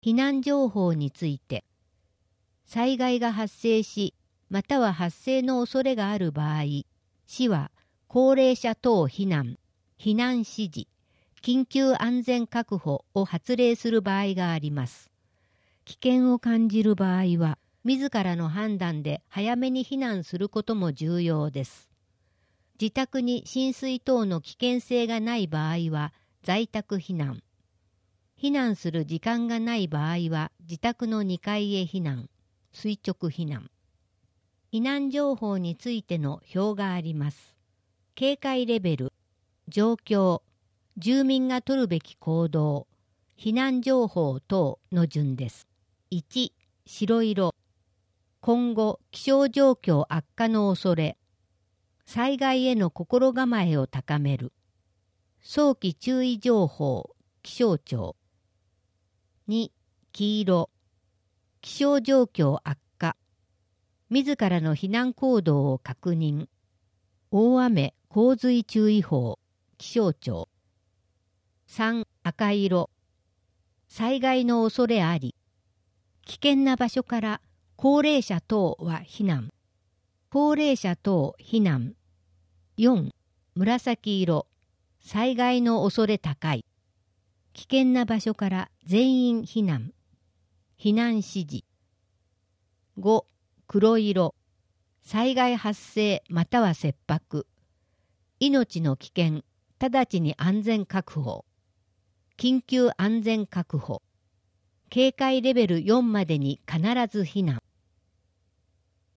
避難情報について、災害が発生し、または発生の恐れがある場合、市は高齢者等避難、避難指示、緊急安全確保を発令する場合があります。危険を感じる場合は、自らの判断で早めに避難することも重要です。自宅に浸水等の危険性がない場合は在宅避難。避難する時間がない場合は自宅の2階へ避難、垂直避難。避難情報についての表があります。警戒レベル、状況、住民が取るべき行動、避難情報等の順です。1、白色。今後、気象状況悪化の恐れ。災害への心構えを高める。早期注意情報、気象庁。2、黄色。気象状況悪化。自らの避難行動を確認。大雨・洪水注意報、気象庁。3、赤色。災害の恐れあり。危険な場所から高齢者等は避難。高齢者等避難。4、紫色。災害の恐れ高い。危険な場所から全員避難。避難指示。5、黒色。災害発生または切迫。命の危険、直ちに安全確保。緊急安全確保。警戒レベル4までに必ず避難。